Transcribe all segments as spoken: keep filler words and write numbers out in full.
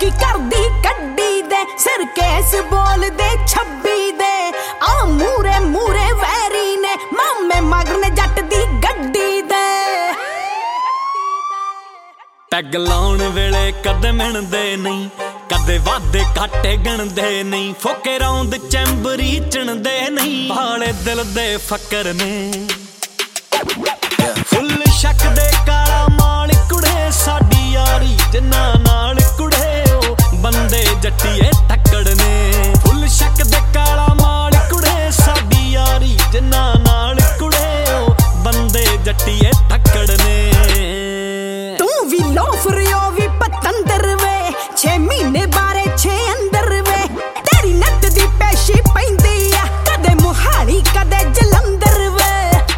की करदी कड्डी दे सिर केस बोल दे छब्बी दे आ मूरे मूरे वैरी ने मामे मगन जट दी गड्डी दे पैग लाउण वेले कदे मिणदे नहीं कदे वादे घाटे गिणदे नहीं फोके रौंद चैंबरी चिणदे नहीं भाले दिल दे फकर ने फुल शक दे काला माल कुड़े साडी यारी जिन्ना नाल कुड़े ओ बंदे जट्टीए थक्कड़ ने फुल शक दे काला माल कुड़े साडी यारी जिन्ना नाल कुड़े ओ बंदे जट्टीए थक्कड़ ने तू भी लोफर ओ भी पतंदर वे छे महीने बारे छे अंदर वे तेरी नट दी पेशी पैंदी आ कदे मुहाली कदे जलंधर वे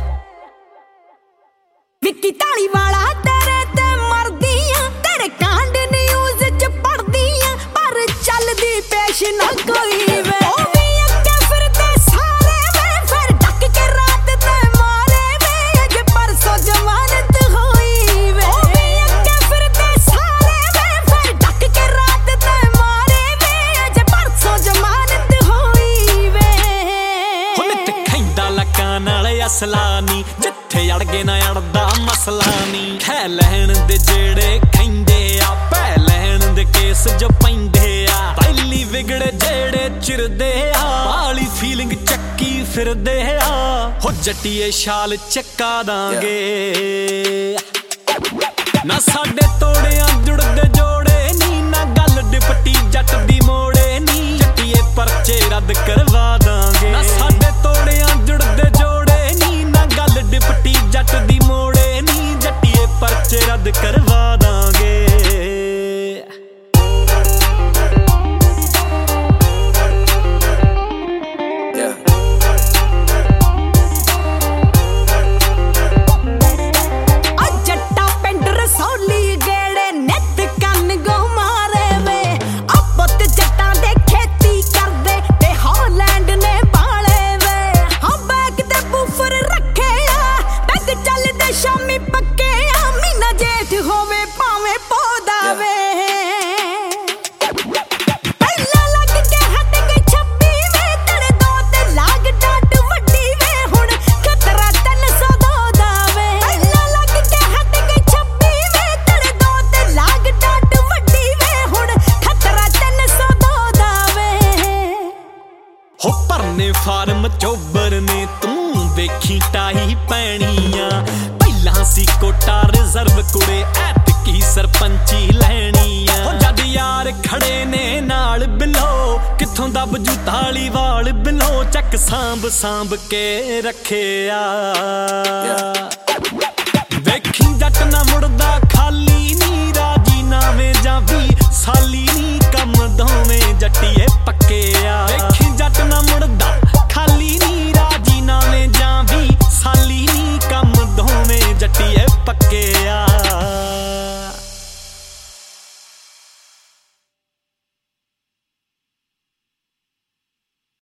विक्की ताली वाला तेरे ते मरदी आ तेरे कांड न्यूज़ च पढ़दी आ पर चलदी पेश ना कोई वे ओ भी अक्के फिरदे सारे वे फिर ढक के रात ते मारे वे अज परसों जमानत होई वे ओ भी अक्के फिरदे सारे वे फिर ढक के रात ते मारे वे अज परसों जमानत होई वे हुण ते खैंदा लकां नाल असला नी जिथे अड़ गए ना अड़दा मसला नी खै लैण दे जेड़े खैंदे आ पै लैण दे केस जो पैंदे आ पहली विगड़े जेड़े चिरदे आ वाली फीलिंग चक्की फिरदे आ हो जट्टीए शाल चक्का दांगे ना साडे तोड़ियां जुड़दे जोड़े नी ना गल डिपटी जट दी मोड़े नी जट्टीए परचे रद्द करवा दांगे ना साडे तोड़ियां जुड़दे जोड़े नी ना गल डिपटी जट दी मोड़े नी जट्टीए परचे रद्द करवा दांगे शामी पक्के मीना जेठ होवे पावे पौधा वे पहला लग के हट गई छब्बी वे तेरे दो ते लाग डाट वड्डी वे हुण खतरा तीन सौ दो दा वे पहला लग के हट गई छब्बी वे तेरे दो ते लाग डाट वड्डी वे हुण खतरा तीन सौ दो दा वे हो भरने फार्म चोबर ने तू देखी टाही पैणियां सी कोटा रिजर्व कुड़े ऐतकी सरपंची लैणियां हो जद यार खड़े ने नाल बिलो किथों दब जू ताली वाल बिलो चक सांभ सांभ के रखे आ देखी